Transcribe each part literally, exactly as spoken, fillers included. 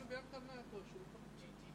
बयान करना है तो शुरू करो।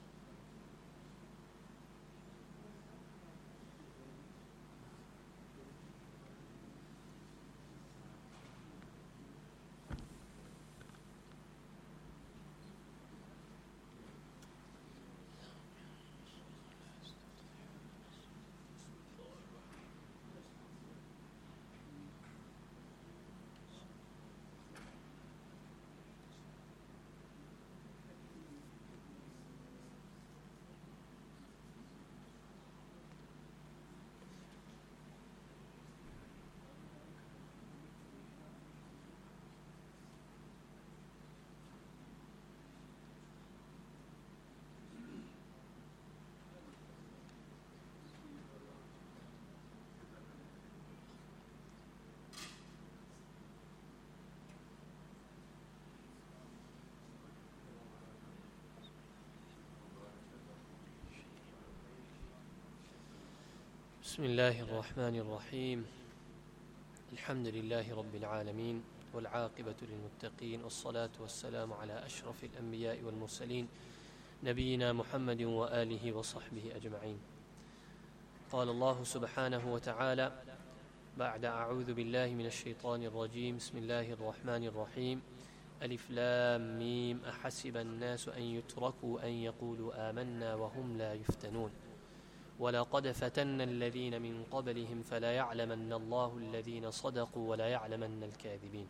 بسم الله الرحمن الرحيم الحمد لله رب العالمين والعاقبة للمتقين والصلاة والسلام على أشرف الأنبياء والمرسلين نبينا محمد وآله وصحبه أجمعين. قال الله سبحانه وتعالى بعد أعوذ بالله من الشيطان الرجيم بسم الله الرحمن الرحيم ألف لام ميم أحسب الناس أن يتركوا أن يقولوا آمنا وهم لا يفتنون ولقد فتنا الذين من قبلهم فلا يعلمن الله الذين صدقوا ولا يعلمن الكاذبين.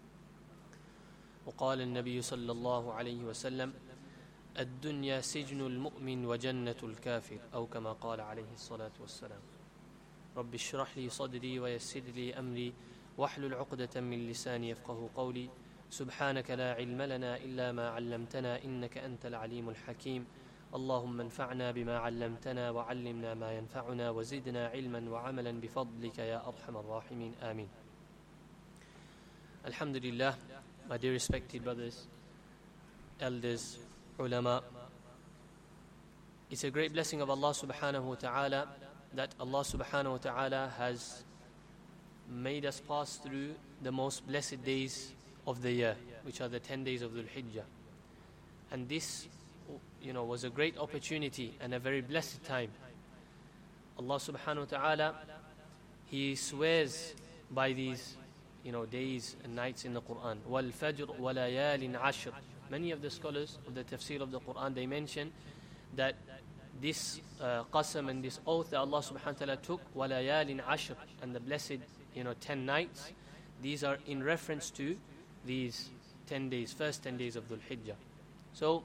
وقال النبي صلى الله عليه وسلم الدنيا سجن المؤمن وجنة الكافر أو كما قال عليه الصلاة والسلام. رب اشرح لي صدري ويسر لي أمري واحلل عقدة من لساني يفقه قولي سبحانك لا علم لنا إلا ما علمتنا إنك أنت العليم الحكيم. اللهم انفعنا بما علمتنا وعلمنا ما ينفعنا وزدنا علما وعملا بفضلك يا أرحم الراحمين آمين. Alhamdulillah, my dear respected brothers, elders, ulama, it's a great blessing of Allah subhanahu wa ta'ala that Allah subhanahu wa ta'ala has made us pass through the most blessed days of the year, which are the ten days of Dhul Hijjah. And this you know, was a great opportunity and a very blessed time. Allah subhanahu wa ta'ala, He swears by these, you know, days and nights in the Quran. وَالْفَجْرُ وَلَيَالٍ عَشْرٍ. Many of the scholars of the tafsir of the Quran, they mention that this uh, qasam and this oath that Allah subhanahu wa ta'ala took, وَلَيَالٍ عَشْرٍ, and the blessed, you know, ten nights, these are in reference to these ten days, first ten days of Dhul Hijjah. So,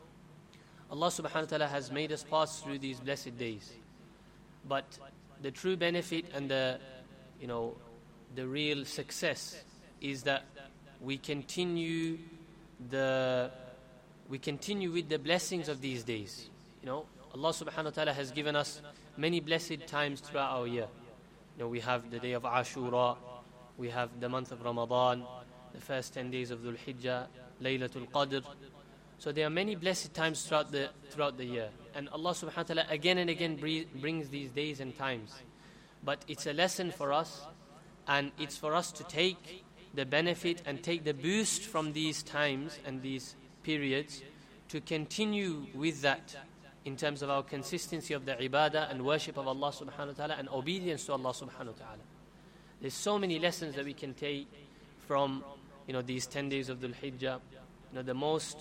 Allah subhanahu wa ta'ala has made us pass through these blessed days. But the true benefit and the, you know, the real success is that we continue the, we continue with the blessings of these days. You know, Allah subhanahu wa ta'ala has given us many blessed times throughout our year. You know, we have the day of Ashura, we have the month of Ramadan, the first ten days of Dhul Hijjah, Laylatul Qadr. So there are many blessed times throughout the throughout the year. And Allah subhanahu wa ta'ala again and again brings these days and times. But it's a lesson for us, and it's for us to take the benefit and take the boost from these times and these periods to continue with that in terms of our consistency of the ibadah and worship of Allah subhanahu wa ta'ala and obedience to Allah subhanahu wa ta'ala. There's so many lessons that we can take from, you know, these ten days of Dhul Hijjah. You know, the most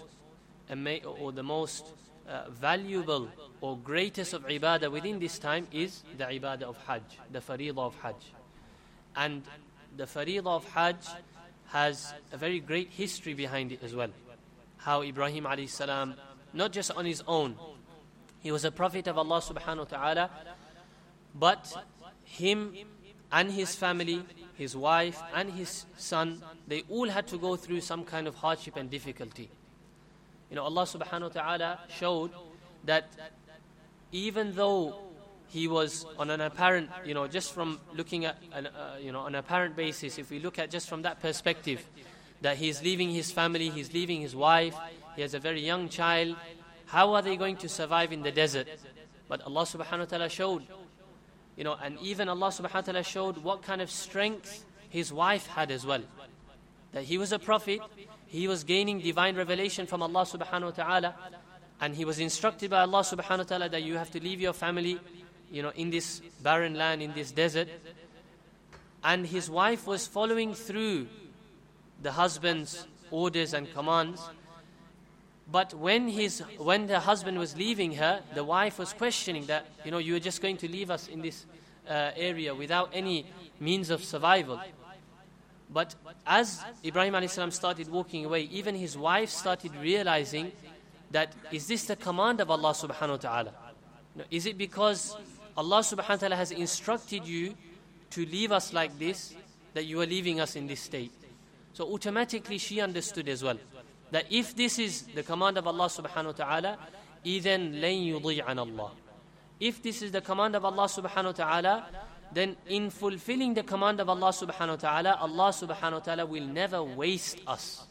or the most uh, valuable or greatest of ibadah within this time is the ibadah of Hajj, the faridah of Hajj. And the faridah of Hajj has a very great history behind it as well. How Ibrahim alayhi salam, not just on his own, he was a prophet of Allah subhanahu wa ta'ala, but him and his family, his wife and his son, they all had to go through some kind of hardship and difficulty. You know, Allah subhanahu wa ta'ala showed that even though he was on an apparent, you know, just from looking at, an, uh, you know, on an apparent basis, if we look at just from that perspective, that he's leaving his family, he's leaving his wife, he has a very young child, how are they going to survive in the desert? But Allah subhanahu wa ta'ala showed, you know, and even Allah subhanahu wa ta'ala showed what kind of strength his wife had as well. That he was a prophet, he was gaining divine revelation from Allah subhanahu wa ta'ala, and he was instructed by Allah subhanahu wa ta'ala that you have to leave your family, you know, in this barren land, in this desert. And his wife was following through the husband's orders and commands. But when his when the husband was leaving her, the wife was questioning that, you know, you are just going to leave us in this uh, area without any means of survival. But as Ibrahim alayhi salam started walking away, even his wife started realizing that, is this the command of Allah subhanahu wa ta'ala? No, is it because Allah subhanahu wa ta'ala has instructed you to leave us like this, that you are leaving us in this state? So automatically she understood as well, that if this is the command of Allah subhanahu wa ta'ala, إِذَنْ لَن يُضِيعَنَ اللَّهِ. If this is the command of Allah subhanahu wa ta'ala, then in fulfilling the command of Allah subhanahu wa ta'ala, Allah subhanahu wa ta'ala will never waste us.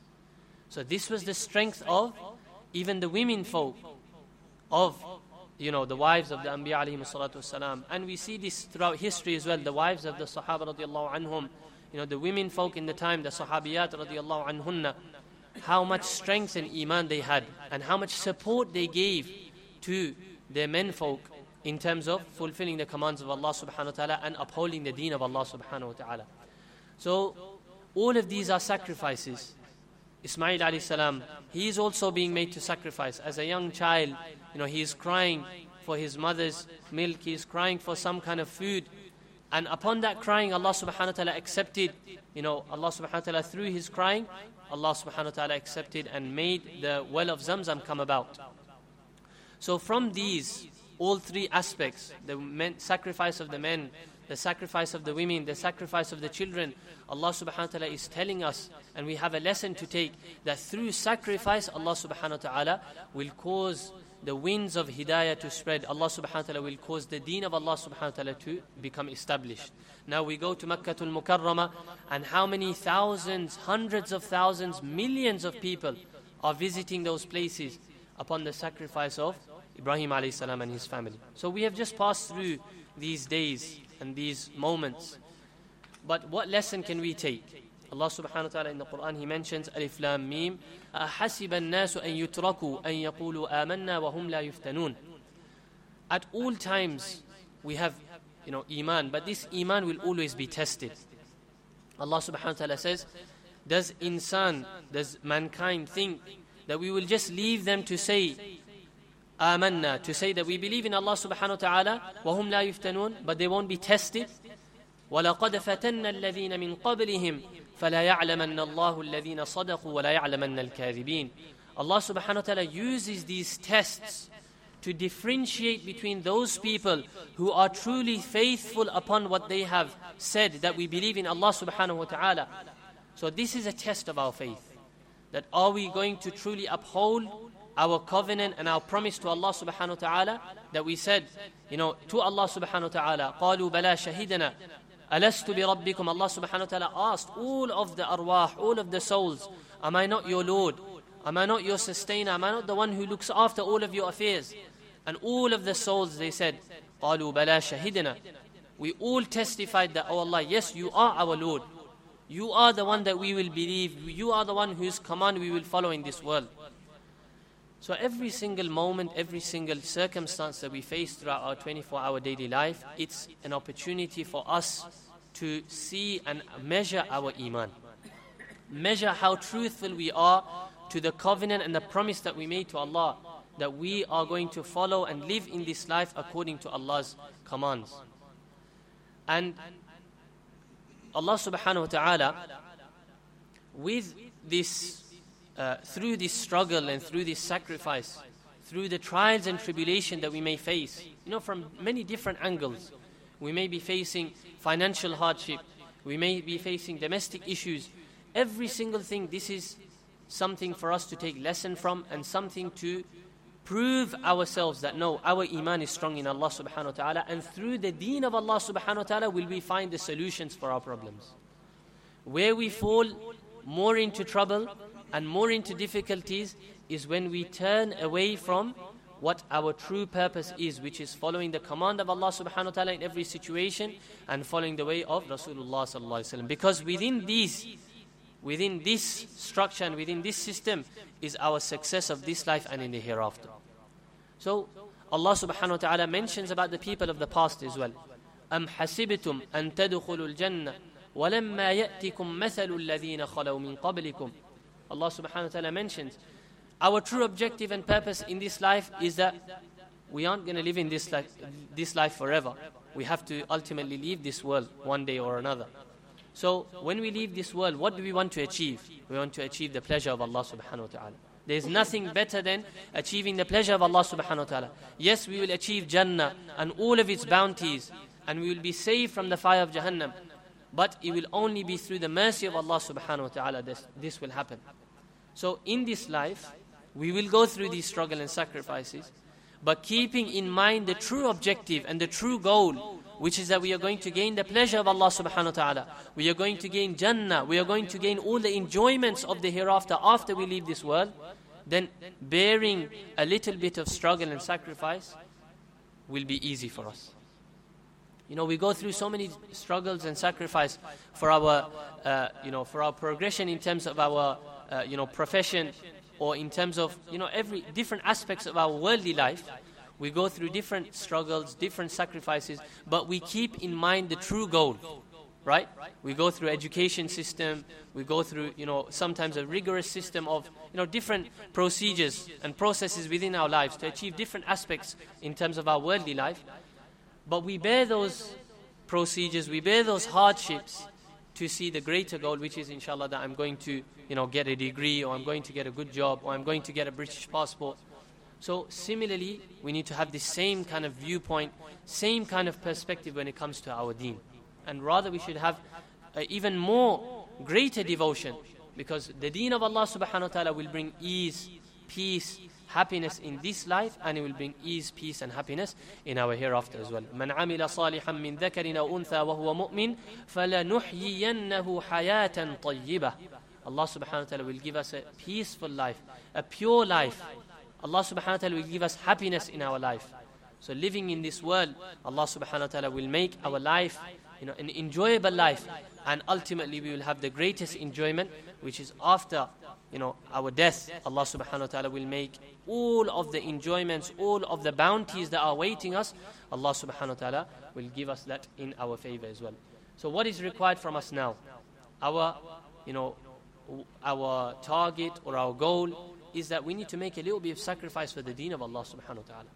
So this was the strength of even the women folk, of, you know, the wives of the Anbiya alayhi salatu wasalam. And we see this throughout history as well, the wives of the Sahaba radiallahu anhum, you know, the women folk in the time, the Sahabiyat radiallahu anhunna, how much strength and iman they had, and how much support they gave to their men folk in terms of fulfilling the commands of Allah subhanahu wa ta'ala and upholding the deen of Allah subhanahu wa ta'ala. So all of these are sacrifices. Ismail alayhi salam, he is also being made to sacrifice. As a young child, you know, he is crying for his mother's milk, he is crying for some kind of food. And upon that crying, Allah subhanahu wa ta'ala accepted, you know, Allah subhanahu wa ta'ala, through his crying, Allah subhanahu wa ta'ala accepted and made the well of Zamzam come about. So from these, all three aspects, the men, sacrifice of the men, the sacrifice of the women, the sacrifice of the children, Allah subhanahu wa ta'ala is telling us, and we have a lesson to take, that through sacrifice, Allah subhanahu wa ta'ala will cause the winds of hidayah to spread. Allah subhanahu wa ta'ala will cause the deen of Allah subhanahu wa ta'ala to become established. Now we go to Makkatul Mukarramah, and how many thousands, hundreds of thousands, millions of people are visiting those places upon the sacrifice of Ibrahim alayhi salam and his family. So we have just passed through these days and these moments. But what lesson can we take? Allah subhanahu wa ta'ala in the Quran, He mentions Alif Lam Mim, أَحَسِبَ النَّاسُ أَن يُتْرَكُوا أَن يَقُولُوا آمَنَّا وَهُمْ لَا يُفْتَنُونَ. At all times we have, you know, iman, but this iman will always be tested. Allah subhanahu wa ta'ala says, does insan, does mankind think that we will just leave them to say آمَنَّا, to say that we believe in Allah subhanahu wa ta'ala, وَهُمْ لَا يُفْتَنُونَ, but they won't be tested? وَلَقَدْ فَتَنَّا الَّذِينَ مِنْ قَبْلِهِمْ فَلَا يَعْلَمَنَّ اللَّهُ الَّذِينَ صَدَقُوا وَلَا يَعْلَمَنَّ الْكَاذِبِينَ. Allah subhanahu wa ta'ala uses these tests to differentiate between those people who are truly faithful upon what they have said, that we believe in Allah subhanahu wa ta'ala. So this is a test of our faith, that are we going to truly uphold our covenant and our promise to Allah subhanahu wa ta'ala, that we said, you know, to Allah subhanahu wa ta'ala, قَالُوا بَلَا شَهِدَنَا أَلَسْتُ بِرَبِّكُمْ. Allah subhanahu wa ta'ala asked all of the arwah, all of the souls, am I not your Lord? Am I not your sustainer? Am I not the one who looks after all of your affairs? And all of the souls, they said, قَالُوا بَلَا شَهِدْنَا. We all testified that, oh Allah, yes, you are our Lord. You are the one that we will believe. You are the one whose command we will follow in this world. So every single moment, every single circumstance that we face throughout our twenty-four hour daily life, it's an opportunity for us to see and measure our iman. Measure how truthful we are to the covenant and the promise that we made to Allah, that we are going to follow and live in this life according to Allah's commands. And Allah subhanahu wa ta'ala, with this, uh, through this struggle and through this sacrifice, through the trials and tribulation that we may face, you know, from many different angles. We may be facing financial hardship, we may be facing domestic issues. Every single thing, this is something for us to take lesson from, and something to prove ourselves that no, our iman is strong in Allah subhanahu wa ta'ala, and through the deen of Allah subhanahu wa ta'ala will we find the solutions for our problems. Where we fall more into trouble and more into difficulties is when we turn away from what our true purpose is, which is following the command of Allah subhanahu wa ta'ala in every situation and following the way of Rasulullah sallallahu alaihi wasallam. Because within these within this structure and within this system is our success of this life and in the hereafter. So Allah subhanahu wa ta'ala mentions about the people of the past as well. أَمْ حَسِبْتُمْ أَن تَدْخُلُوا الْجَنَّةَ وَلَمَّا يَأْتِكُمْ مَثَلُ الَّذِينَ خَلَوْا مِن قَبْلِكُمْ. Allah subhanahu wa ta'ala mentions our true objective and purpose in this life is that we aren't going to live in this life, this life forever. We have to ultimately leave this world one day or another. So when we leave this world, what do we want to achieve? We want to achieve the pleasure of Allah subhanahu wa ta'ala. There is nothing better than achieving the pleasure of Allah subhanahu wa ta'ala. Yes, we will achieve Jannah and all of its bounties, and we will be saved from the fire of Jahannam. But it will only be through the mercy of Allah subhanahu wa ta'ala this, this will happen. So in this life, we will go through these struggles and sacrifices, but keeping in mind the true objective and the true goal, which is that we are going to gain the pleasure of Allah subhanahu wa ta'ala. We are going to gain Jannah. We are going to gain all the enjoyments of the hereafter after we leave this world. Then bearing a little bit of struggle and sacrifice will be easy for us. You know, we go through so many struggles and sacrifice for our, uh, you know, for our progression in terms of our, uh, you know, profession, or in terms of, you know, every different aspects of our worldly life. We go through different struggles, different sacrifices, but we keep in mind the true goal, right? We go through education system, we go through, you know, sometimes a rigorous system of, you know, different procedures and processes within our lives to achieve different aspects in terms of our worldly life. But we bear those procedures, we bear those hardships to see the greater goal, which is, inshallah, that I'm going to, you know, get a degree, or I'm going to get a good job, or I'm going to get a British passport. So similarly, we need to have the same kind of viewpoint, same kind of perspective when it comes to our deen. And rather we should have uh, even more greater devotion, because the deen of Allah subhanahu wa ta'ala will bring ease, peace, happiness in this life, and it will bring ease, peace and happiness in our hereafter as well. مَنْ عَمِلَ صَالِحًا مِّن ذَكَرٍ أَوْ أُنْثَى وَهُوَ مُؤْمِنٌ فَلَنُحْيِيَنَّهُ حَيَاةً طَيِّبَةً. Allah subhanahu wa ta'ala will give us a peaceful life, a pure life. Allah subhanahu wa ta'ala will give us happiness in our life. So living in this world, Allah subhanahu wa ta'ala will make our life, you know, an enjoyable life, and ultimately we will have the greatest enjoyment, which is after, you know, our death. Allah subhanahu wa ta'ala will make all of the enjoyments, all of the bounties that are awaiting us, Allah subhanahu wa ta'ala will give us that in our favor as well. So what is required from us now? Our, you know, our target or our goal is that we need to make a little bit of sacrifice for the deen of Allah subhanahu wa ta'ala.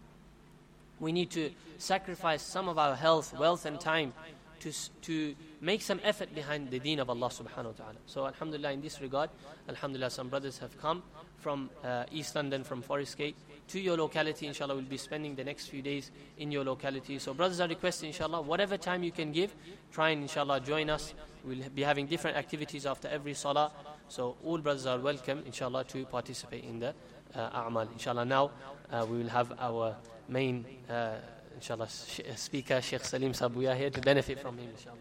We need to sacrifice some of our health, wealth and time to, to make some effort behind the deen of Allah subhanahu wa ta'ala. So alhamdulillah, in this regard, alhamdulillah, some brothers have come from uh, East London, from Forest Gate, to your locality. Inshallah, we'll be spending the next few days in your locality. So brothers are requesting, inshallah, whatever time you can give, try and inshallah join us. We'll be having different activities after every salah. So all brothers are welcome, inshallah, to participate in the uh, a'mal. Inshallah, now uh, we will have our main, uh, inshallah, sh- speaker, Sheikh Salim Sabuya, here to benefit from him, inshallah.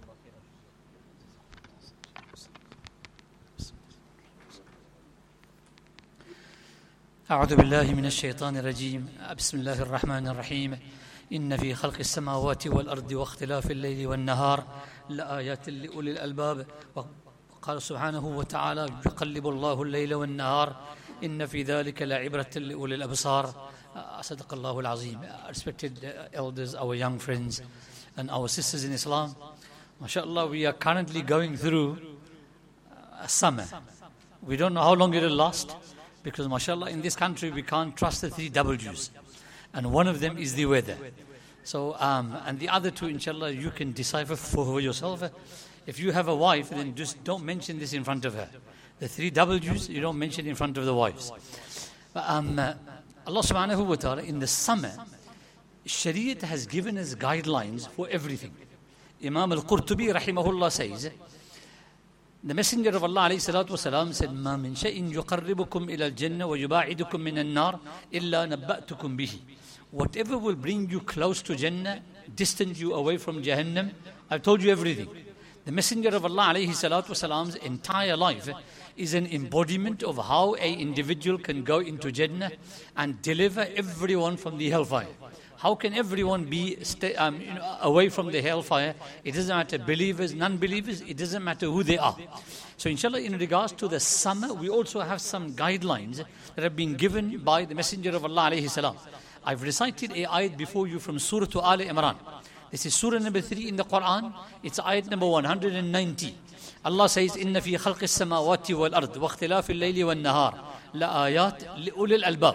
أعوذ بالله من الشيطان الرجيم. بسم الله الرحمن الرحيم. إن في خلق السماوات والأرض واختلاف الليل والنهار لآيات لأولي الألباب. قال سبحانه وتعالى: يقلب الله الليل والنهار إن في ذلك لعبرة لأولي الأبصار. صدق الله العظيم. Respected elders, our young friends and our sisters in Islam, mashallah, we are currently going through a summer. We don't know how long it will last, because mashallah, in this country we can't trust the three W's, and one of them is the weather. So um, and the other two, inshallah, you can decipher for yourself. If you have a wife, then just don't mention this in front of her. The three W's, you don't mention in front of the wives. But, um, uh, Allah subhanahu wa ta'ala, in the summer, Shariat has given us guidelines for everything. Imam al-Qurtubi rahimahullah says, the Messenger of Allah alayhi salatu wasalam said, مَا مِن شَيْءٍ يُقَرِّبُكُمْ إِلَى الْجَنَّةِ وَيُبَاعِدُكُمْ مِنَ النَّارِ إِلَّا نَبَّأْتُكُمْ بِهِ. Whatever will bring you close to Jannah, distance you away from Jahannam, I've told you everything. The Messenger of Allah alayhi salatu wasalam's entire life is an embodiment of how an individual can go into Jannah and deliver everyone from the hellfire. How can everyone be stay, um, you know, away from the hellfire? It doesn't matter believers, non-believers, it doesn't matter who they are. So inshallah, in regards to the summer, we also have some guidelines that have been given by the Messenger of Allah alayhi salam. I've recited a ayat before you from Surah to Al Imran. This is Surah number three in the Quran. It's ayat number one hundred ninety. Allah says, إِنَّ فِي خَلْقِ السَّمَاوَاتِ وَالْأَرْضِ وَاخْتِلَافِ اللَّيْلِ وَالنَّهَارِ لَآيَاتٍ لِأُولِي الْأَلْبَابِ.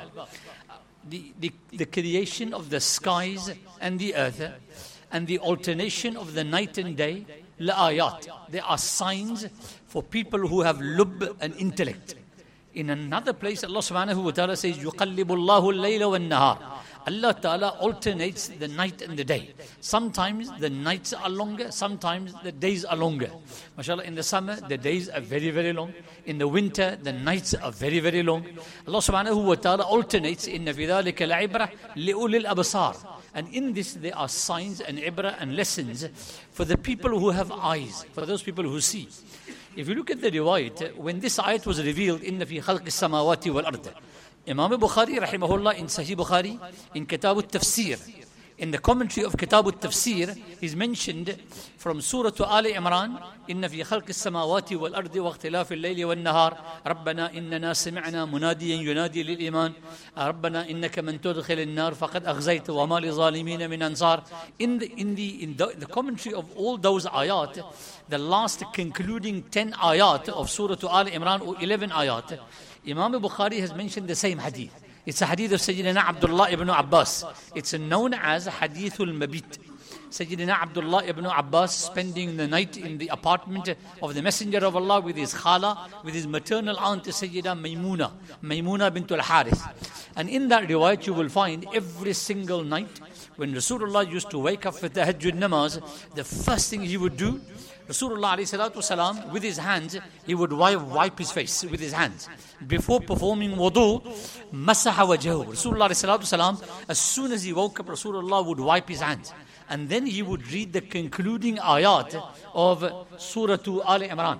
The, the, the creation of the skies and the earth and the alternation of the night and day, لَآيَاتٍ. There are signs for people who have lub and intellect. In another place, Allah subhanahu wa ta'ala says, يُقَلِّبُ اللَّهُ اللَّيْلَ وَالنَّهَارِ. Allah Ta'ala alternates the night and the day. Sometimes the nights are longer, sometimes the days are longer. MashaAllah, in the summer, the days are very, very long. In the winter, the nights are very, very long. Allah Subhanahu wa Ta'ala alternates, إِنَّ فِي ذَلِكَ لَعِبْرَةً لِأُولِي الْأَبْصَارِ. And in this, there are signs and ibrah and lessons for the people who have eyes, for those people who see. If you look at the riwayat, when this ayat was revealed, إِنَّ فِي خَلْقِ السَّمَاوَاتِ وَالْأَرْضِ, Imam Bukhari, rahimahullah, in Sahih Bukhari, in Kitab al-Tafsir, in the commentary of Kitab al-Tafsir, is mentioned from Surah to Ali Imran, إِنَّ فِي خَلْقِ السَّمَاوَاتِ وَالْأَرْضِ وَاخْتِلَافِ اللَّيْلِ وَالنَّهَارِ رَبَّنَا إِنَّنَا سَمِعْنَا مُنَادِيًا يُنَادِي لِلْإِيمَانِ رَبَّنَا إِنَّكَ مَنْ تُدْخِلِ النَّارِ فَقَدْ أَخْزَيْتَ وَمَا لِلظَّالِمِينَ مِنْ أَنصَارٍ. In the in the in the, the commentary of all those ayat, the last concluding ten ayat of Surah to Ali Imran, or eleven ayat, Imam Bukhari has mentioned the same hadith. It's a hadith of Sayyidina Abdullah ibn Abbas. It's known as Hadithul Mabit. Sayyidina Abdullah ibn Abbas spending the night in the apartment of the Messenger of Allah with his khala, with his maternal aunt Sayyida Maymuna, Maymuna bint al-Harith. And in that riwayat you will find every single night when Rasulullah used to wake up for tahajjud namaz, the first thing he would do, Rasulullah alayhi salatu wasalam, with his hands, he would wipe, wipe his face with his hands. Before performing wudu, masaha wajhahu. Rasulullah alayhi salatu wasalam, as soon as he woke up, Rasulullah would wipe his hands. And then he would read the concluding ayat of Surah to Ali Imran.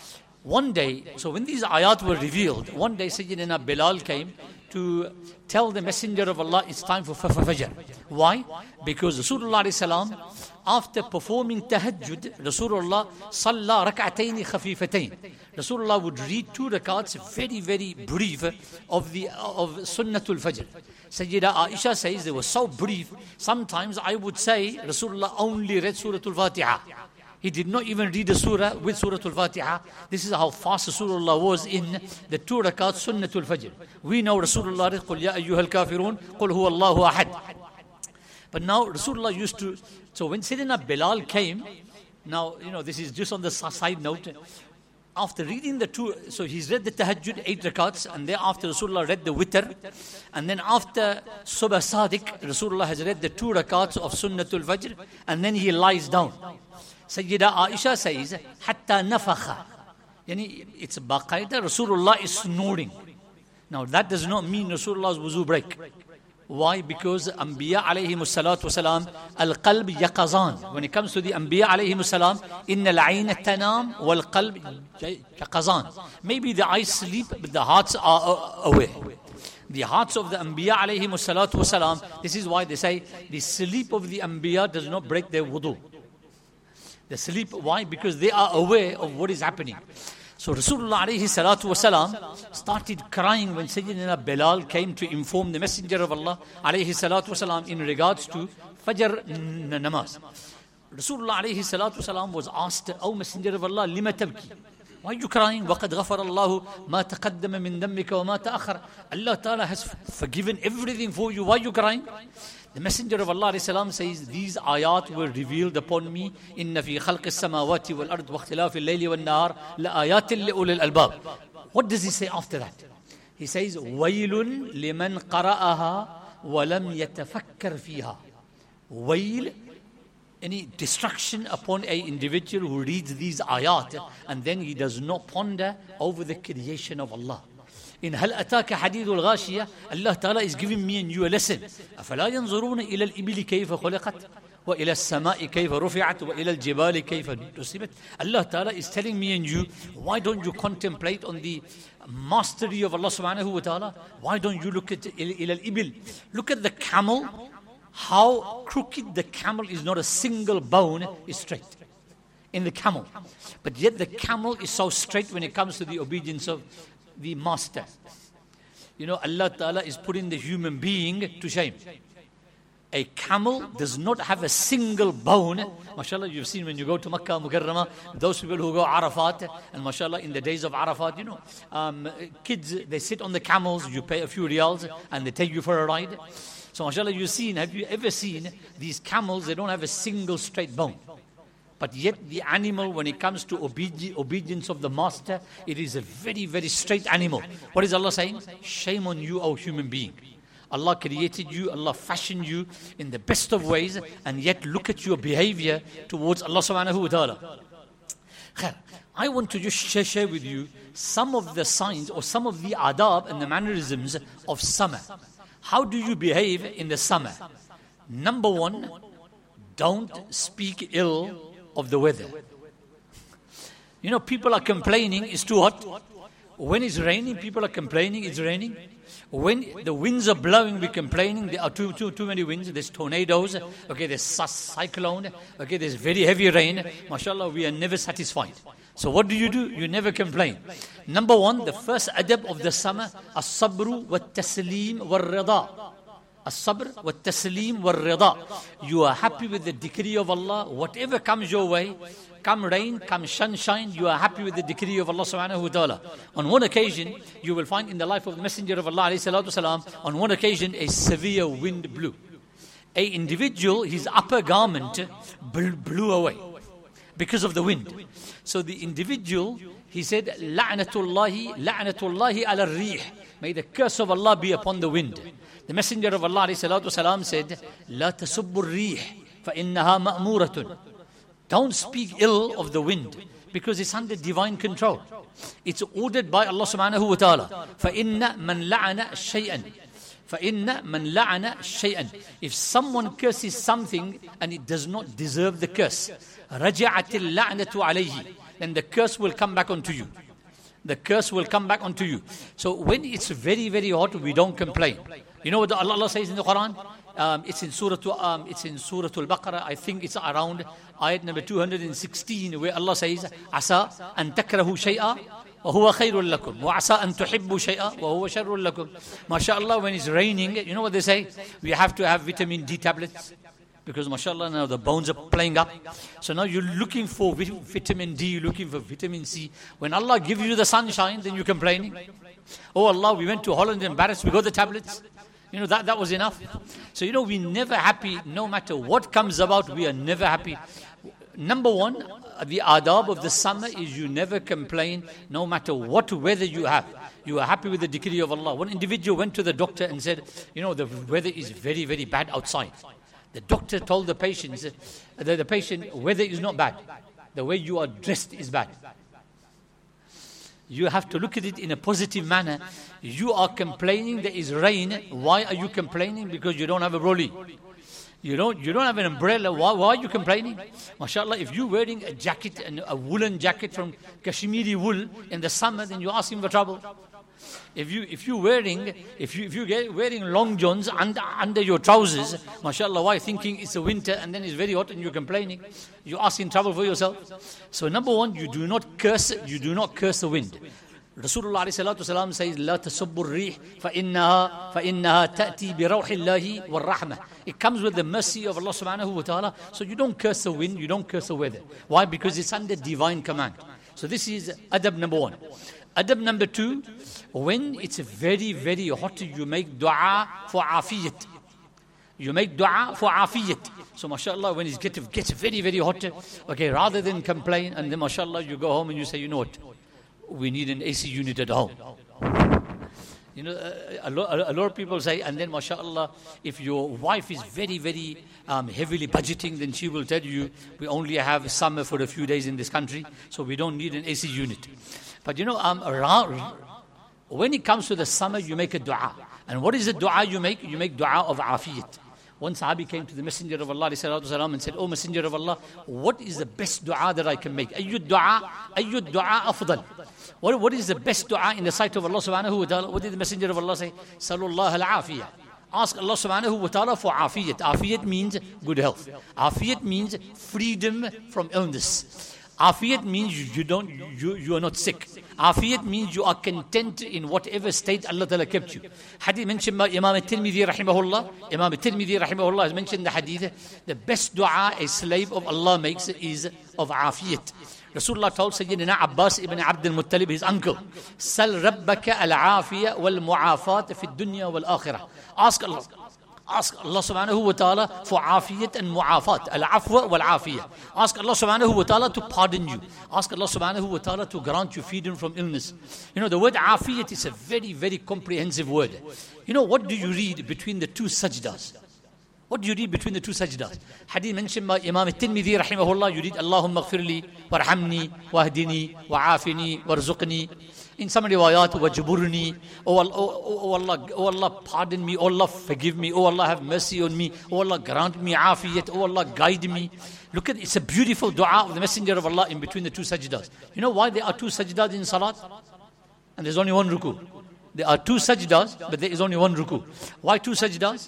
One day, so when these ayat were revealed, one day Sayyidina Bilal came to tell the Messenger of Allah it's time for Fajr. Why? Because Rasulullah alayhi salam, after performing tahajjud, Rasulullah salla rak'atayn khafifatayn. Rasulullah would read two rakats, very, very brief, of the of Sunnatul Fajr. Sayyida Aisha says they were so brief, sometimes I would say Rasulullah only read Suratul Fatiha. He did not even read the surah with Suratul Fatiha. This is how fast Rasulullah was in the two rakats Sunnatul Fajr. We know Rasulullah read, قُلْ يَا أَيُّهَا الْكَافِرُونَ قُلْ هُوَ اللَّهُ أَحَدٌ. But now Rasulullah used to, so when Sayyidina Bilal came, now, you know, this is just on the side note, after reading the two, so he's read the tahajjud, eight rakats, and thereafter Rasulullah read the witr, and then after Subh Sadiq, Rasulullah has read the two rakats of Sunnatul Fajr, and then he lies down. Sayyida Aisha says, Hatta nafakha. Yani, it's baqaida, Rasulullah is snoring. Now that does not mean Rasulullah's wuzu break. Why? Because Anbiya alayhimu salatu wasalam, al-qalb yaqazan. When it comes to the Anbiya alayhimu salam, inna al-ayna tanam wal-qalb yaqazan. Maybe the eyes sleep, but the hearts are awake. The hearts of the Anbiya alayhimu salatu wasalam, this is why they say, the sleep of the Anbiya does not break their wudu. The sleep, why? Because they are aware of what is happening. So Rasulullah alayhi salatu wasalam started crying when Sayyidina Bilal came to inform the Messenger of Allah alayhi salatu wasalam in regards to Fajr namaz. Rasulullah alayhi salatu wasalam was asked, O Messenger of Allah, lima tabki? Why are you crying? وَقَدْ غَفَرَ اللَّهُ مَا تَقَدَّمَ مِن دَمِّكَ وَمَا تَأَخَّرَ. Allah Ta'ala has forgiven everything for you. Why are you crying? The Messenger of Allah salam says, these ayat were revealed upon me. إِنَّ فِي خَلْقِ السَّمَاوَاتِ وَالْأَرْضِ وَاخْتِلَافِ اللَّيْلِ وَالنَّهَارِ لَآيَاتٍ لِأُولِي الْأَلْبَابِ. What does he say after that? He says, وَيْلٌ لِمَنْ قَرَأَهَا وَلَمْ يَتَفَكَّرْ فِيهَا. Wail, any destruction upon an individual who reads these ayat and then he does not ponder over the creation of Allah. In هل أتاك حديث الغاشية, Allah Ta'ala is giving me and you a lesson. أفلا ينظرون إلى الإبل كيف خلقت وإلى السماء كيف رفعت وإلى الجبال كيف نصبت. Allah Ta'ala is telling me and you, why don't you contemplate on the mastery of Allah Subhanahu wa Ta'ala? Why don't you look at إلى الإبل? Look at the camel. how crooked the camel is, not a single bone is straight in the camel. But yet the camel is so straight when it comes to the obedience of the master. You know, Allah Ta'ala is putting the human being to shame. A camel does not have a single bone. MashaAllah, you've seen when you go to Makkah Mukarramah, those people who go Arafat, and MashaAllah, in the days of Arafat, you know, um, kids, they sit on the camels, you pay a few riyals, and they take you for a ride. So MashaAllah, you've seen, have you ever seen these camels, they don't have a single straight bone. But yet the animal, when it comes to obedi- obedience of the master, it is a very, very straight animal. What is Allah saying? Shame on you, O human being. Allah created you, Allah fashioned you in the best of ways, and yet look at your behavior towards Allah subhanahu wa ta'ala. I want to just share, share with you some of the signs or some of the adab and the mannerisms of summer. How do you behave in the summer? Number one, don't speak ill of the weather. You know, people are complaining it's too hot. When it's raining, people are complaining it's raining. When the winds are blowing, we're complaining there are too, too, too many winds. There's tornadoes. Okay, there's cyclone. Okay, there's very heavy rain. MashaAllah, we are never satisfied. So what do you do? You never complain. Number one, the first adab of the summer, as-sabru wa-taslim wa-rida. As-sabr wa-taslim wa-rida. You are happy with the decree of Allah. Whatever comes your way, come rain, come sunshine, you are happy with the decree of Allah subhanahu wa ta'ala. On one occasion, you will find in the life of the Messenger of Allah alayhi salatu salam, on one occasion, a severe wind blew. A individual, his upper garment blew away because of the wind. So the individual, he said, La'natullahi, la'natullahi ala rih. May the curse of Allah be upon the wind. The Messenger of Allah alayhi salatu salam said, La tasubbu rih, fa innaha ma'muratun. Don't speak ill of the wind because it's under divine control. It's ordered by Allah subhanahu wa ta'ala. فَإِنَّ مَنْ لَعَنَ شَيْئًا فَإِنَّ مَنْ لَعَنَ شَيْئًا. If someone curses something and it does not deserve the curse, رَجَعَتِ اللَّعْنَةُ عَلَيْهِ. Then the curse will come back onto you. The curse will come back onto you. So when it's very, very hot, we don't complain. You know what Allah says in the Quran? Um, it's in Surah um, it's in Surah Al-Baqarah. I think it's around ayat number two hundred sixteen, where Allah says, "Asa an takrahu shay'a wa huwa khayrun lakum, wa asa an tuhibbu shay'a wa huwa sharrun lakum." MashaAllah, when it's raining, you know what they say? We have to have vitamin D tablets because, MashaAllah, now the bones are playing up. So now you're looking for vitamin D, you're looking for vitamin C. When Allah gives you the sunshine, then you're complaining. Oh Allah, we went to Holland and Paris, we got the tablets. You know, that, that was enough. So, you know, we're never happy. No matter what comes about, we are never happy. Number one, the adab of the summer is you never complain no matter what weather you have. You are happy with the decree of Allah. One individual went to the doctor and said, you know, the weather is very, very bad outside. The doctor told the patient, said, the, the patient, weather is not bad. The way you are dressed is bad. You have to look at it in a positive manner. You are complaining there is rain. Why are you complaining? Because you don't have a brolly. You don't, you don't have an umbrella. Why, why are you complaining? MashaAllah, if you're wearing a jacket, and a woolen jacket from Kashmiri wool in the summer, then you're asking for trouble. If you if you're wearing if you if you get wearing long johns under under your trousers, MashaAllah, why thinking it's a winter and then it's very hot and you're complaining? You're asking trouble for yourself. So number one, you do not curse you do not curse the wind. Rasulullah alayhi salatu salam says, La tasubbu rih fa innaha fa innaha ta'ti bi rawhillahi wal rahmah. It comes with the mercy of Allah subhanahu wa ta'ala. So you don't curse the wind, you don't curse the weather. Why? Because it's under divine command. So this is adab number one. Adab number two, when it's very, very hot, you make dua for afiyat. You make dua for afiyat. So, MashaAllah, when it gets, gets very, very hot, okay, rather than complain, and then, MashaAllah, you go home and you say, you know what, we need an A C unit at home. You know, a, a, lot, a lot of people say, and then, MashaAllah, if your wife is very, very um, heavily budgeting, then she will tell you, we only have summer for a few days in this country, so we don't need an A C unit. But you know, um, around, when it comes to the summer, you make a dua. And what is the dua you make? You make dua of afiyat. One Sahabi came to the Messenger of Allah and said, Oh Messenger of Allah, what is the best dua that I can make? Ayyud dua, ayyud dua afdal. What, what is the best dua in the sight of Allah subhanahu wa ta'ala? What did the Messenger of Allah say? Salullah al-afiyah. Ask Allah subhanahu wa ta'ala for afiyat. Afiyat means good health. Afiyat means freedom from illness. Afiyat means you, you don't you, you are not sick. Afiyat means you are content in whatever state Allah Ta'ala kept you. Hadith mentioned by Imam al-Tirmidhi rahimahullah. Imam al-Tirmidhi rahimahullah has mentioned the hadith. The best dua a slave of Allah makes is of afiyat. Rasulullah told Sayyidina Abbas ibn Abd al-Muttalib, his uncle, Sal rabbaka al-afiya wal-mu'afat fi dunya wal-akhirah. Ask Allah. Ask Allah subhanahu wa ta'ala for afiyat and mu'afat. Al-afwa wal-afiyah. Ask Allah subhanahu wa ta'ala to pardon you. Ask Allah subhanahu wa ta'ala to grant you freedom from illness. You know, the word afiyat is a very, very comprehensive word. You know, what do you read between the two sajdas? What do you read between the two sajdas? Hadith mentioned by Imam al-Tirmidhi rahimahullah, you read Allahumma ghfirli, warhamni, wahdini, wa'afini, warzuqni. In some riwayat, wajburni, oh Allah, oh, oh, Allah, oh Allah, pardon me, oh Allah, forgive me, oh Allah, have mercy on me, oh Allah, grant me afiyat, oh Allah, guide me. Look at it, it's a beautiful dua of the Messenger of Allah in between the two sajdas. You know why there are two sajdas in salat? And there's only one ruku. There are two sajdas, but there is only one ruku. Why two sajdas?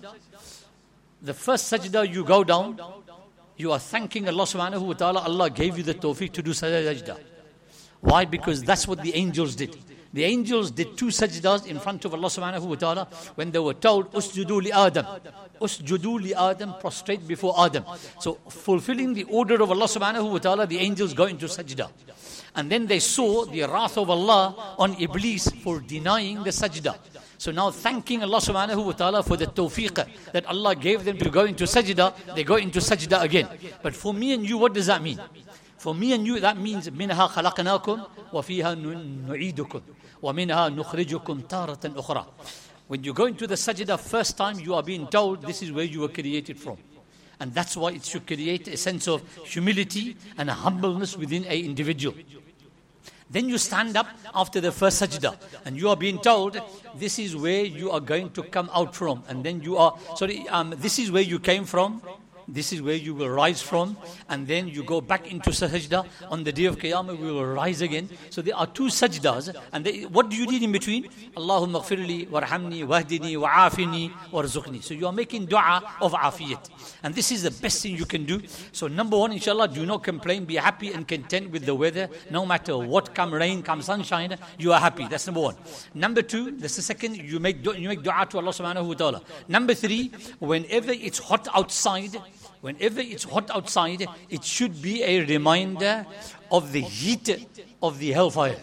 The first sajda you go down, you are thanking Allah subhanahu wa ta'ala, Allah gave you the tawfiq to do sajda. Why? Because that's what the angels did. The angels did two sajdas in front of Allah subhanahu wa ta'ala when they were told, Usjudu li Adam. Usjudu li Adam, prostrate before Adam. So fulfilling the order of Allah subhanahu wa ta'ala, the angels go into sajda. And then they saw the wrath of Allah on Iblis for denying the sajda. So now thanking Allah subhanahu wa ta'ala for the tawfiq that Allah gave them to go into sajda, they go into sajda again. But for me and you, what does that mean? For me and you, that means منها خلقناكم وفيها نعيدكم ومنها نخرجكم تارة أخرى. When you go into the sajda first time, you are being told this is where you were created from. And that's why it should create a sense of humility and humbleness within an individual. Then you stand up after the first sajda and you are being told this is where you are going to come out from. And then you are, sorry, um, this is where you came from. This is where you will rise from, and then you go back into sajda. On the day of Qiyamah, we will rise again. So there are two sajdas, and they, what do you read in between? Allahumma ghfirli, warhamni, wahdini, wa'afini, warzuqni. So you are making dua of afiyat. And this is the best thing you can do. So number one, inshallah, do not complain. Be happy and content with the weather. No matter what, come rain, come sunshine, you are happy. That's number one. Number two, that's the second, you make, you make dua to Allah subhanahu wa ta'ala. Number three, whenever it's hot outside, Whenever it's hot outside, it should be a reminder of the heat of the hellfire.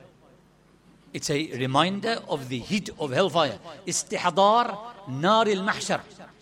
It's a reminder of the heat of hellfire. Istihdar nar al-mahshar.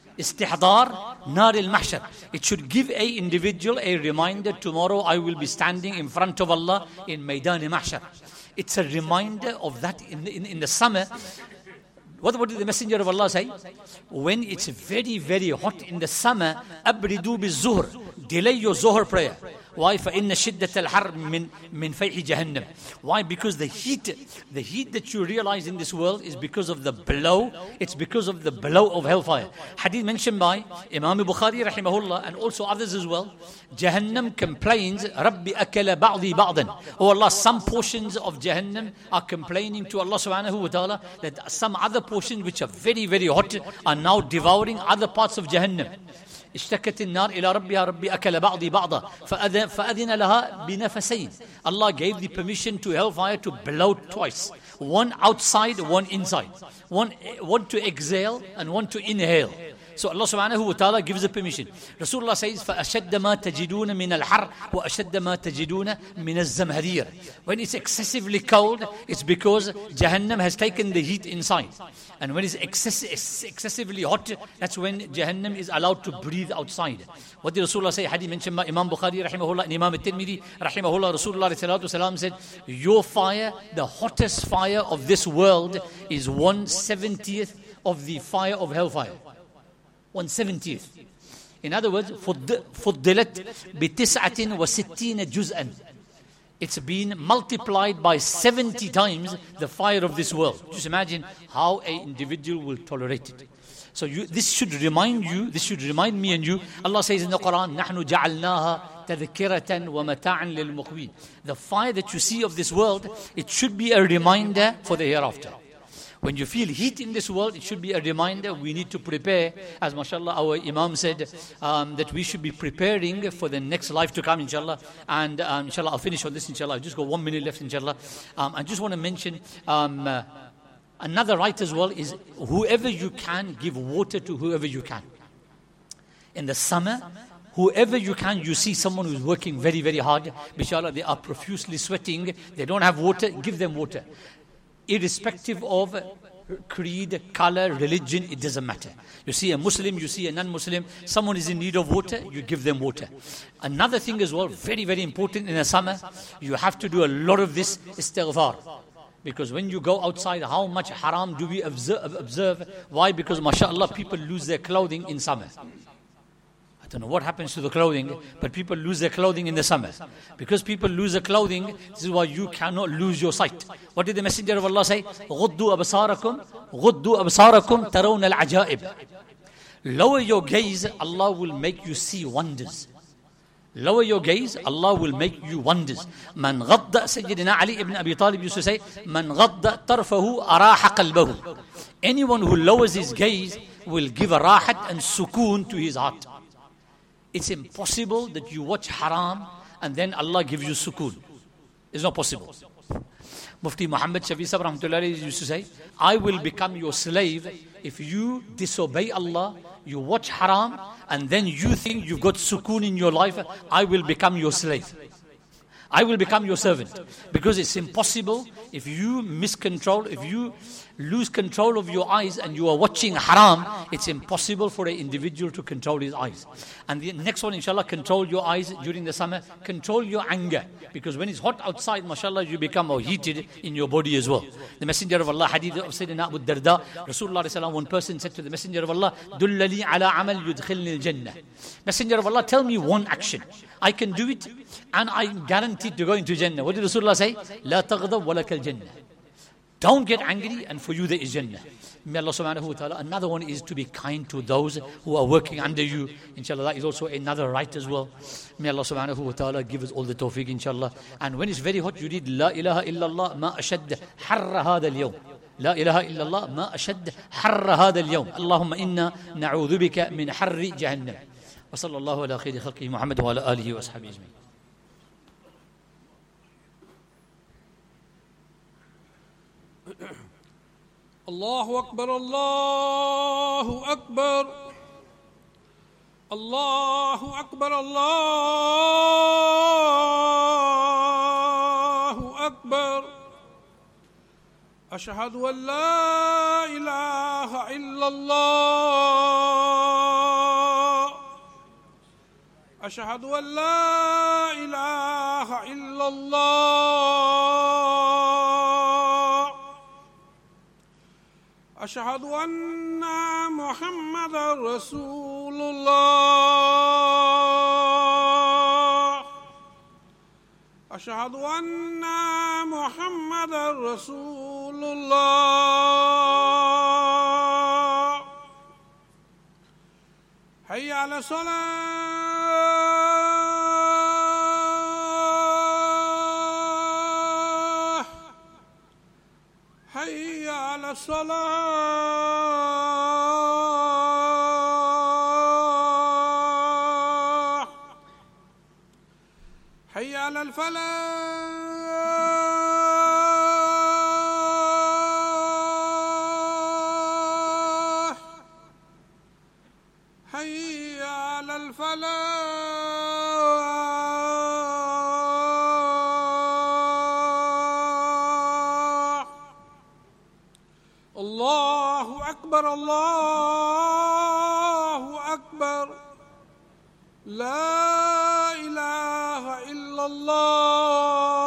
Istihdar nar al-mahshar. It should give a individual a reminder, tomorrow I will be standing in front of Allah in Maidan al-mahshar. It's a reminder of that in the, in, in the summer. What, what did the Messenger of Allah say? When it's very, very hot in the summer, أبردوا بالظهر. Delay your Zuhr prayer. Why? فَإِنَّ شِدَّةَ الْحَرِّ مِنْ مِنْ فَيْحِ جَهَنَّمْ. Why? Because the heat, the heat that you realize in this world is because of the blow. It's because of the blow of hellfire. Hadith mentioned by Imam Bukhari rahimahullah and also others as well. Jahannam complains, رَبِّ أَكَلَ بَعْضِي بَعْضًا. Oh Allah, some portions of Jahannam are complaining to Allah subhanahu wa ta'ala that some other portions which are very, very hot are now devouring other parts of Jahannam. اشتكت النار إلى ربها ربي أكل بعضي بعضا فأذن لها بنفسين. Allah gave the permission to hellfire to blow twice. One outside, one inside. One, one to exhale and one to inhale. So Allah subhanahu wa ta'ala gives the permission. Rasulullah says, فَأَشَدَّ مَا تَجِدُونَ مِنَ الْحَرِّ وَأَشَدَّ مَا تَجِدُونَ مِنَ الزَّمْهَرِيرِ. When it's excessively cold, it's because Jahannam has taken the heat inside. And when it's excess, excessively hot, that's when Jahannam is allowed to breathe outside. What did Rasulullah say? Hadith mentioned by Imam Bukhari rahimahullah and Imam al-Tirmidhi rahimahullah. Rasulullah sallallahu said, your fire, the hottest fire of this world is one seventieth of the fire of hellfire. one seventieth. In other words, فُضِّلَتْ بِتِسْعَةٍ وَسِتِّينَ جُزْءًا. It's been multiplied by seventy times the fire of this world. Just imagine how an individual will tolerate it. So you, this should remind you, this should remind me and you. Allah says in the Quran, نَحْنُ جَعَلْنَاهَا تَذْكِرَةً وَمَتَاعًا لِلْمُقْوِينَ. The fire that you see of this world, it should be a reminder for the hereafter. When you feel heat in this world, it should be a reminder we need to prepare. As mashallah, our Imam said, um, that we should be preparing for the next life to come, inshallah. And um, inshallah, I'll finish on this, inshallah. I've just got one minute left, inshallah. Um, I just want to mention um, uh, another right as well is whoever you can, give water to whoever you can. In the summer, whoever you can, you see someone who's working very, very hard. Inshallah, they are profusely sweating. They don't have water, give them water. Irrespective of creed, color, religion, it doesn't matter. You see a Muslim, you see a non-Muslim, someone is in need of water, you give them water. Another thing as well, very, very important in the summer, you have to do a lot of this istighfar. Because when you go outside, how much haram do we observe? observe? Why? Because mashallah, people lose their clothing in summer. I don't know what happens to the clothing, but people lose their clothing in the summer. Because people lose their clothing, this is why you cannot lose your sight. What did the Messenger of Allah say? غُضُّوا أَبْصَارَكُمْ غُضُّوا أَبْصَارَكُمْ تَرَوْنَ الْعَجَائِبِ. Lower your gaze, Allah will make you see wonders. Lower your gaze, Allah will make you wonders. Man غض, Sayyidina Ali ibn Abi Talib used to say, Man غض طرفه أراح قلبه. Anyone who lowers his gaze will give a rahat and sukoon to his heart. It's impossible that you watch haram and then Allah gives you sukoon. It's not possible. Mufti Muhammad Shafi Sahib Rahmatullahi used to say, I will become your slave if you disobey Allah, you watch haram, and then you think you've got sukoon in your life. I will become your slave. I will become your servant. Because it's impossible if you miscontrol, if you lose control of your eyes and you are watching haram, it's impossible for an individual to control his eyes. And the next one, inshallah, control your eyes during the summer. Control your anger. Because when it's hot outside, mashallah, you become more heated in your body as well. The Messenger of Allah, hadith of Sayyidina Abu Darda, Rasulullah, one person said to the Messenger of Allah, Dullali ala amal yudkhilni al-jannah. Messenger of Allah, tell me one action. I can do it and I'm guaranteed to go into Jannah. What did Rasulullah say? La taghdab wa lakal jannah. Don't get angry and for you there is Jannah. May Allah subhanahu wa ta'ala. Another one is to be kind to those who are working under you. Inshallah, that is also another right as well. May Allah subhanahu wa ta'ala give us all the tawfiq, inshallah. And when it's very hot, you read La ilaha illallah ma ashad harra hada al-yawm. لا إله إلا الله ما أشد حر هذا اليوم اللهم إنا نعوذ بك من حر جهنم وصلى الله على خير خلقه محمد وعلى آله وأصحابه أجمعين. الله أكبر الله أكبر الله أكبر الله أكبر أشهد أن لا إله إلا الله أشهد أن لا إله إلا الله أشهد أن محمدا رسول الله أشهد أن محمدا رسول الله حي على الصلاة حي على الصلاة حي على الفلاح حي على الفلاح الله أكبر الله أكبر لا إله إلا الله.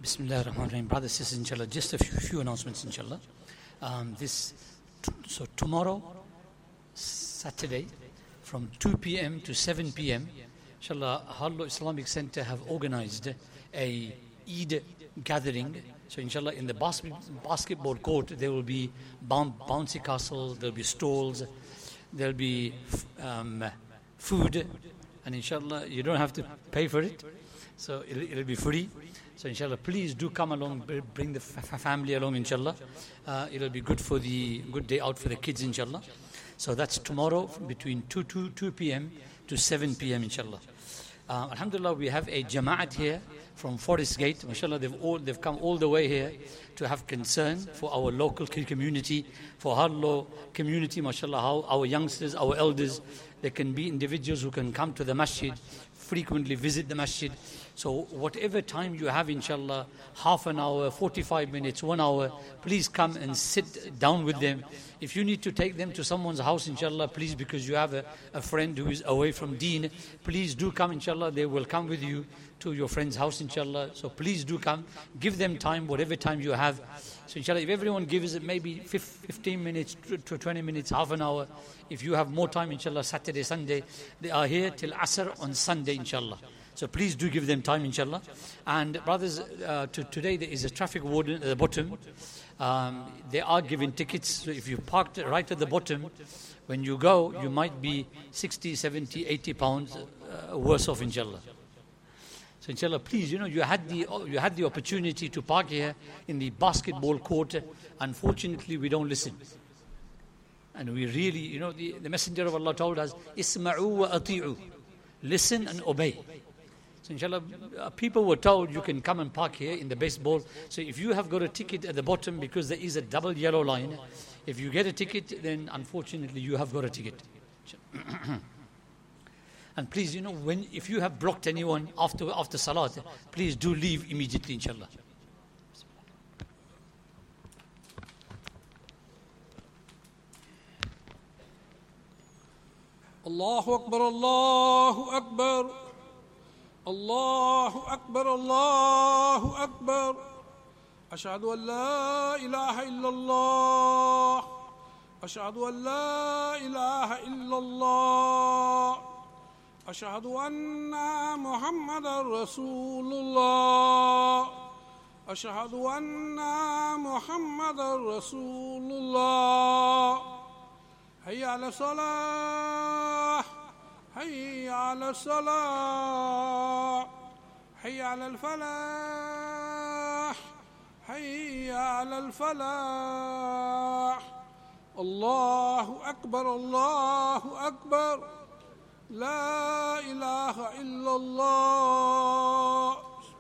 Bismillah ar-Rahman ar-Rahim. Brothers, sisters, inshallah, just a few, few announcements, inshallah. Um, this, t- so tomorrow, Saturday, from two p.m. to seven p.m., inshallah, Harlow Islamic Center have organized a Eid gathering. So inshallah, in the bas- basketball court, there will be boun- bouncy castles, there will be stalls, there will be um, food, and inshallah, you don't have to pay for it. So it'll, it'll be free. So inshallah, please do come along, bring the f- family along, inshallah. Uh, it'll be good for the good day out for the kids, inshallah. So that's tomorrow between two p.m. to seven p.m. inshallah. Uh, Alhamdulillah, we have a Jama'at here from Forest Gate. MashaAllah, they've all they've come all the way here to have concern for our local community, for Harlow community. MashaAllah, how our youngsters, our elders, there can be individuals who can come to the masjid, frequently visit the masjid. So whatever time you have, inshallah, half an hour, forty-five minutes, one hour, please come and sit down with them. If you need to take them to someone's house, inshallah, please, because you have a, a friend who is away from deen, please do come, inshallah. They will come with you to your friend's house, inshallah. So please do come. Give them time, whatever time you have. So inshallah, if everyone gives it maybe fifteen minutes to twenty minutes, half an hour, if you have more time, inshallah, Saturday, Sunday, they are here till Asr on Sunday, inshallah. So please do give them time, inshallah. And brothers, uh, to today there is a traffic warden at the bottom. Um, they are giving tickets. So if you parked right at the bottom, when you go, you might be sixty, seventy, eighty pounds uh, worse off, inshallah. So inshallah, please, you know, you had the you had the opportunity to park here in the basketball court. Unfortunately, we don't listen. And we really, you know, the, the Messenger of Allah told us, Isma'u wa ati'u. Listen and obey. So inshallah, uh, people were told you can come and park here in the baseball. So if you have got a ticket at the bottom, because there is a double yellow line, if you get a ticket, then unfortunately you have got a ticket. And please, you know, when if you have blocked anyone after after salat, please do leave immediately, inshallah. Allahu Akbar, Allahu Akbar. Allahu Akbar, Allahu Akbar. Ashhadu an la ilaha illallah. Ashhadu an la ilaha illallah. Ashhadu anna Muhammadan Rasulullah. Ashhadu anna Muhammadan Rasulullah. Hayya ala salah. حي على الصلاة حي على الفلاح حي على الفلاح الله أكبر الله أكبر لا إله إلا الله.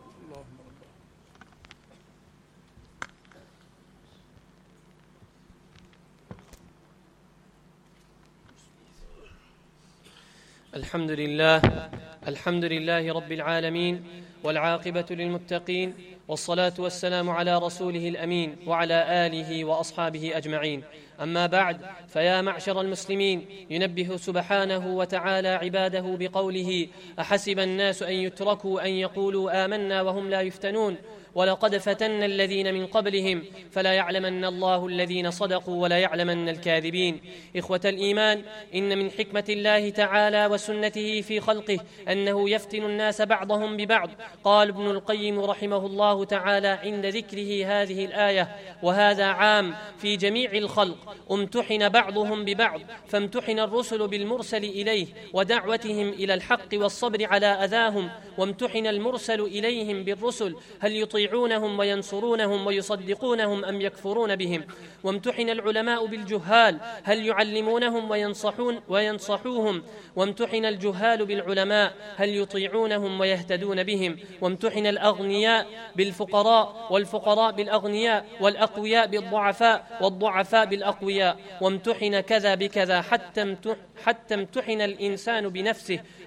الحمد لله الحمد لله رب العالمين والعاقبة للمتقين والصلاة والسلام على رسوله الأمين وعلى آله وأصحابه أجمعين. أما بعد، فيا معشر المسلمين، ينبه سبحانه وتعالى عباده بقوله: أحسب الناس أن يتركوا أن يقولوا آمنا وهم لا يفتنون ولقد فتنا الذين من قبلهم فلا يعلمن الله الذين صدقوا ولا يعلمن الكاذبين. إخوة الإيمان، إن من حكمة الله تعالى وسنته في خلقه أنه يفتن الناس بعضهم ببعض. قال ابن القيم رحمه الله تعالى عند ذكره هذه الآية: وهذا عام في جميع الخلق، امتحن بعضهم ببعض، فامتحن الرسل بالمرسل إليه ودعوتهم إلى الحق والصبر على أذاهم، وامتحن المرسل إليهم بالرسل هل يطيعونهم وينصرونهم ويصدقونهم أم يكفرون بهم، وامتحن العلماء بالجهال هل يعلمونهم وينصحون وينصحوهم، وامتحن الجهال بالعلماء هل يطيعونهم ويهتدون بهم، وامتحن الأغنياء بالفقراء والفقراء بالأغنياء والأقوياء بالضعفاء والضعفاء بالأقوياء، وامتحن كذا بكذا حتى حتى امتحن الإنسان بنفسه.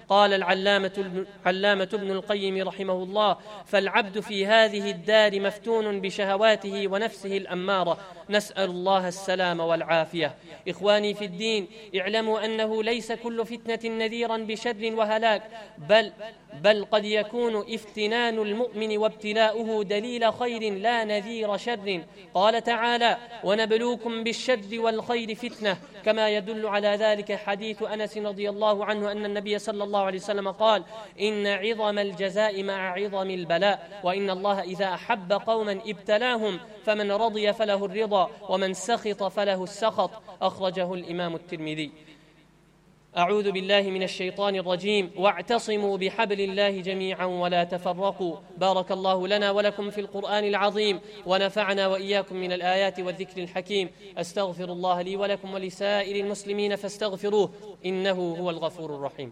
قال العلامة علامة ابن القيم رحمه الله: فالعبد في هذه الدار مفتون بشهواته ونفسه الأمارة، نسأل الله السلام والعافية. إخواني في الدين، اعلموا أنه ليس كل فتنة نذيرا بشر وهلاك، بل بل قد يكون افتنان المؤمن وابتلاؤه دليل خير لا نذير شر. قال تعالى: ونبلوكم بالشر والخير فتنة، كما يدل على ذلك حديث أنس رضي الله عنه أن النبي صلى الله عليه وسلم قال: إن عظم الجزاء مع عظم البلاء، وإن الله إذا أحب قوما ابتلاهم، فمن رضي فله الرضا ومن سخط فله السخط. أخرجه الإمام الترمذي. أعوذ بالله من الشيطان الرجيم. واعتصموا بحبل الله جميعا ولا تفرقوا. بارك الله لنا ولكم في القرآن العظيم، ونفعنا وإياكم من الآيات والذكر الحكيم. أستغفر الله لي ولكم ولسائر المسلمين فاستغفروه، إنه هو الغفور الرحيم.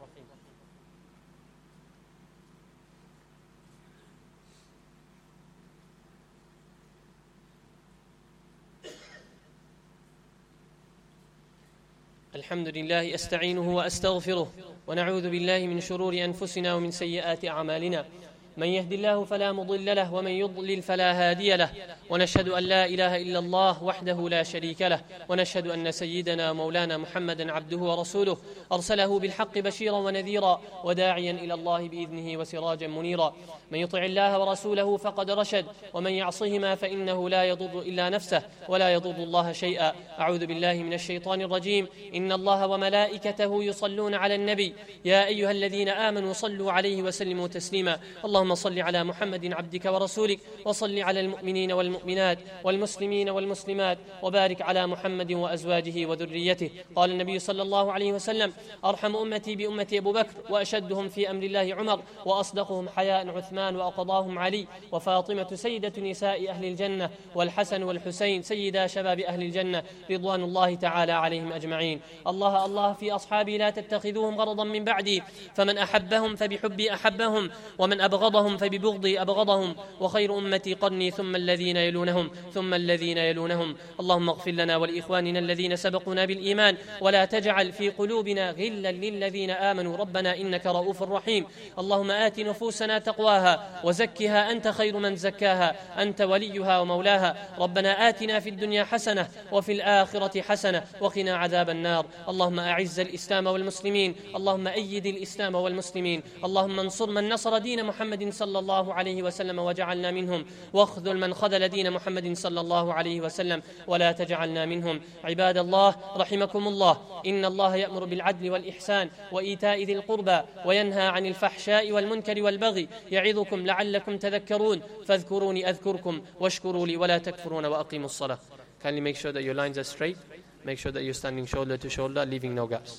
الحمد لله أستعينه وأستغفره، ونعوذ بالله من شرور أنفسنا ومن سيئات أعمالنا. من يهد الله فلا مضل له، ومن يضلل فلا هادي له، ونشهد أن لا إله إلا الله وحده لا شريك له، ونشهد أن سيدنا مولانا محمدا عبده ورسوله، أرسله بالحق بشيرا ونذيرا وداعيا إلى الله بإذنه وسراجا منيرا. من يطع الله ورسوله فقد رشد، ومن يعصهما فإنه لا يضر إلا نفسه ولا يضر الله شيئا. أعوذ بالله من الشيطان الرجيم. إن الله وملائكته يصلون على النبي، يا أيها الذين آمنوا صلوا عليه وسلموا تسليما. اللهم صل على محمد عبدك ورسولك، وصل على المؤمنين والمؤمنات والمسلمين والمسلمات، وبارك على محمد وأزواجه وذريته. قال النبي صلى الله عليه وسلم: أرحم أمتي بأمتي أبو بكر، وأشدهم في أمر الله عمر، وأصدقهم حياء عثمان، وأقضاهم علي، وفاطمة سيدة نساء أهل الجنة، والحسن والحسين سيدا شباب أهل الجنة، رضوان الله تعالى عليهم أجمعين. الله الله في أصحابي لا تتخذوهم غرضا من بعدي، فمن أحبهم فبحبي أحبهم، ومن أبغضهم فببغضي أبغضهم، وخير أمتي قرني ثم الذين يلونهم ثم الذين يلونهم. اللهم اغفر لنا ولإخواننا الذين سبقونا بالإيمان، ولا تجعل في قلوبنا غلا للذين آمنوا، ربنا إنك رؤوف رحيم. اللهم آت نفوسنا تقواها وزكها، أنت خير من زكاها، أنت وليها ومولاها. ربنا آتنا في الدنيا حسنة وفي الآخرة حسنة وقنا عذاب النار. اللهم أعز الإسلام والمسلمين، اللهم أيد الإسلام والمسلمين، اللهم انصر من نصر دين محمد صلى الله عليه وسلم وجعلنا منهم، واخذل من خذل دين محمد صلى الله عليه وسلم ولا تجعلنا منهم. عباد الله رحمكم الله، إن الله يأمر بالعدل والإحسان وإيتاء ذي القربى، وينهى عن الفحشاء والمنكر والبغي، يعظكم لعلكم تذكرون. فاذكروني أذكركم واشكروا لي ولا تكفرون وأقيموا الصلاة. Kindly make sure that your lines are straight. Make sure that you're standing shoulder to shoulder, leaving no gaps.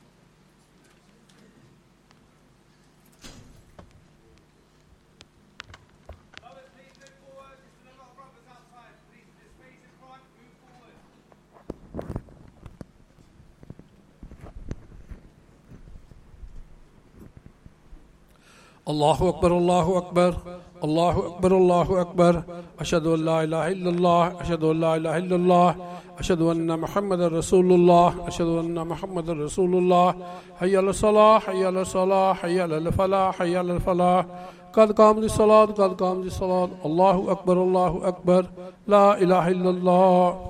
الله أكبر الله أكبر الله أكبر الله أكبر. أشهد أن لا إله إلا الله، أشهد أن لا إله إلا الله، أشهد أن محمد رسول الله، أشهد أن محمد رسول الله. حي على الصلاة حي على الصلاة حي على الفلاح حي على الفلاح. قد قامت الصلاة قد قامت الصلاة. الله أكبر الله أكبر. لا إله إلا الله.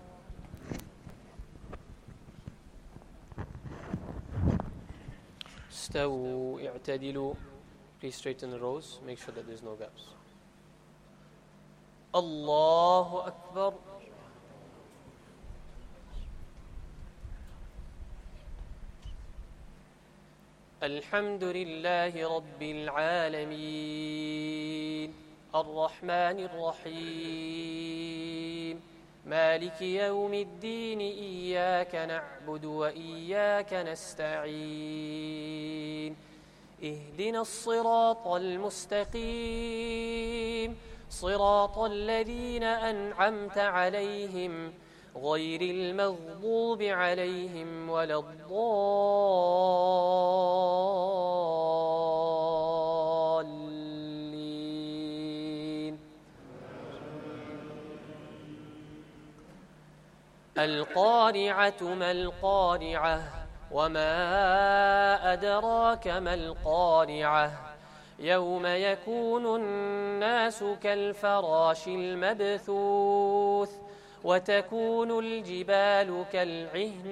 استووا اعتدلوا. Please straighten the rows. Make sure that there's no gaps. الله أكبر. الحمد لله رب العالمين، الرحمن الرحيم، مالك يوم الدين. إياك نعبد وإياك نستعين. اهدنا الصراط المستقيم، صراط الذين أنعمت عليهم غير المغضوب عليهم ولا الضالين. القارعة ما القارعة، وما أدراك ما القارعة يوم يكون الناس كالفراش المبثوث وتكون الجبال كالعهن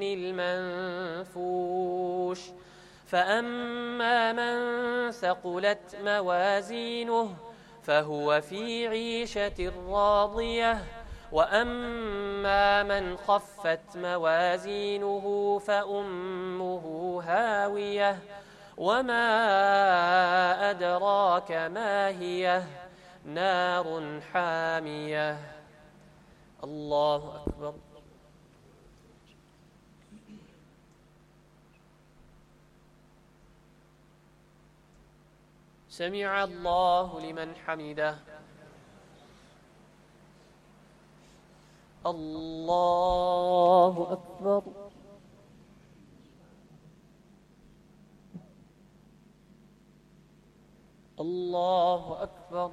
المنفوش فأما من ثقلت موازينه فهو في عيشة راضية وأما من خفت موازينه فأمه هاوية وما أدراك ما هي نار حامية. الله أكبر. سمع الله لمن حمده. الله أكبر. الله أكبر.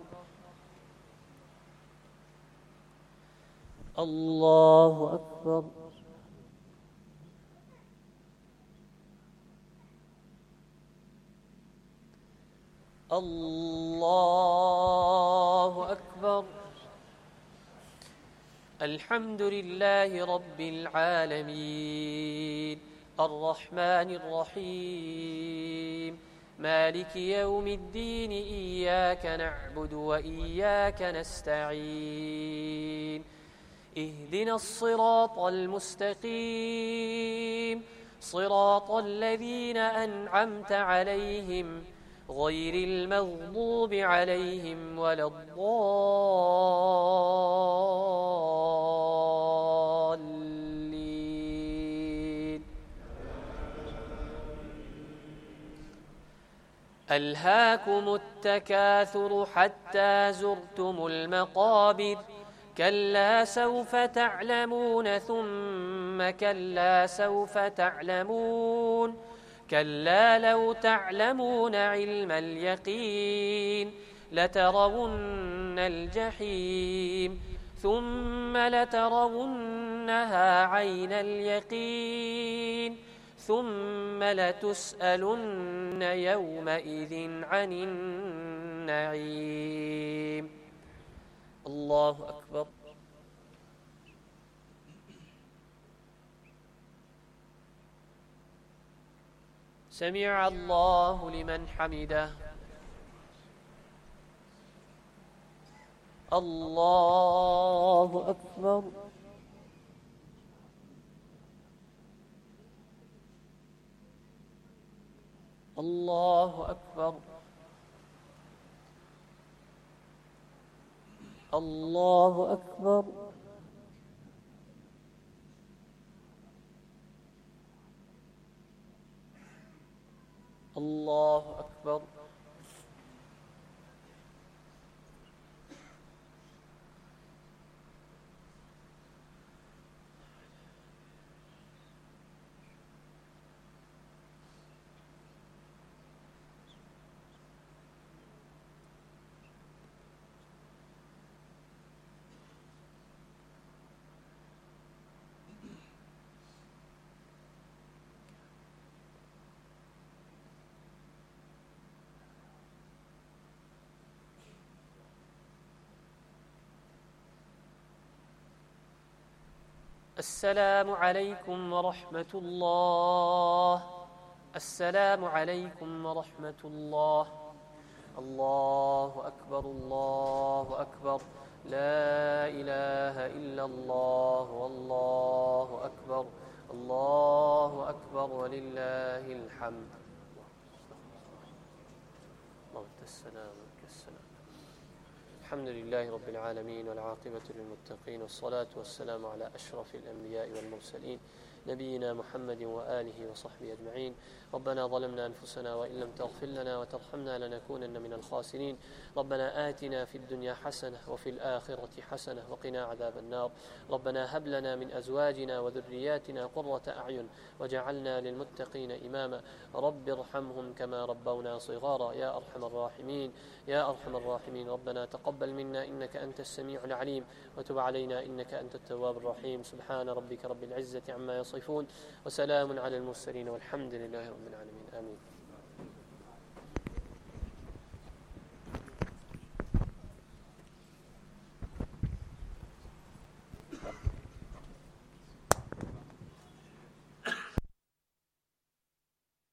الله أكبر. الله أكبر. الحمد لله رب العالمين الرحمن الرحيم مالك يوم الدين إياك نعبد وإياك نستعين اهدنا الصراط المستقيم صراط الذين أنعمت عليهم غير المغضوب عليهم ولا الضالين. ألهاكم التكاثر حتى زرتم المقابر كلا سوف تعلمون ثم كلا سوف تعلمون كلا لو تعلمون علم اليقين لترون الجحيم ثم لترونها عين اليقين ثم لتسألن يومئذ عن النعيم. الله أكبر. سمع الله لمن حمده. الله أكبر. الله أكبر. الله أكبر. الله أكبر. السلام عليكم ورحمة الله. السلام عليكم ورحمة الله. الله أكبر. الله أكبر. لا إله إلا الله والله أكبر. الله أكبر ولله الحمد. الله السلام السلام. الحمد لله رب العالمين والعاقبة للمتقين والصلاة والسلام على أشرف الأنبياء والمرسلين نبينا محمد وآله وصحبه أجمعين. ربنا ظلمنا أنفسنا وإن لم تغفر لنا وترحمنا لنكونن من الخاسرين. ربنا آتنا في الدنيا حسنة وفي الآخرة حسنة وقنا عذاب النار. ربنا هب لنا من أزواجنا وذرياتنا قرة أعين وجعلنا للمتقين إماما. رب ارحمهم كما ربونا صغارا يا أرحم الراحمين يا أرحم الراحمين. ربنا تقبل وتقبل منا إنك أنت السميع العليم، وتب علينا إنك أنت التواب الرحيم. سبحان ربك رب العزة عما يصفون، وسلام على المرسلين، والحمد لله رب العالمين. آمين.